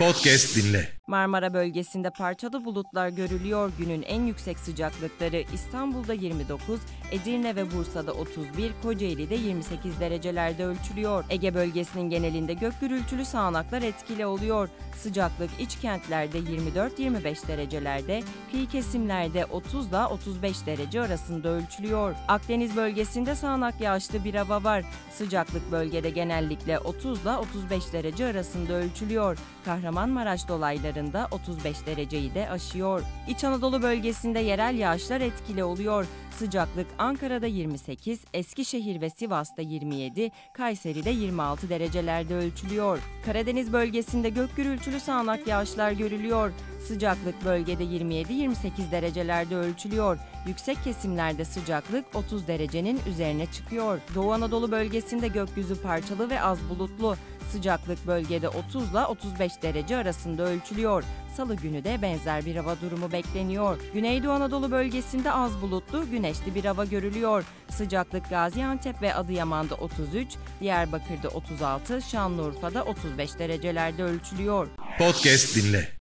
Podcast dinle. Marmara bölgesinde parçalı bulutlar görülüyor. Günün en yüksek sıcaklıkları İstanbul'da 29, Edirne ve Bursa'da 31, Kocaeli'de 28 derecelerde ölçülüyor. Ege bölgesinin genelinde gök gürültülü sağanaklar etkili oluyor. Sıcaklık iç kentlerde 24-25 derecelerde, kıyı kesimlerde 30 ile 35 derece arasında ölçülüyor. Akdeniz bölgesinde sağanak yağışlı bir hava var. Sıcaklık bölgede genellikle 30 ile 35 derece arasında ölçülüyor. Kahramanmaraş dolaylarında 35 dereceyi de aşıyor. İç Anadolu bölgesinde yerel yağışlar etkili oluyor. Sıcaklık Ankara'da 28, Eskişehir ve Sivas'ta 27, Kayseri'de 26 derecelerde ölçülüyor. Karadeniz bölgesinde gök gürültülü sağanak yağışlar görülüyor. Sıcaklık bölgede 27-28 derecelerde ölçülüyor. Yüksek kesimlerde sıcaklık 30 derecenin üzerine çıkıyor. Doğu Anadolu bölgesinde gökyüzü parçalı ve az bulutlu. Sıcaklık bölgede 30 ile 35 derece arasında ölçülüyor. Salı günü de benzer bir hava durumu bekleniyor. Güneydoğu Anadolu bölgesinde az bulutlu, güneşli bir hava görülüyor. Sıcaklık Gaziantep ve Adıyaman'da 33, Diyarbakır'da 36, Şanlıurfa'da 35 derecelerde ölçülüyor. Podcast dinle.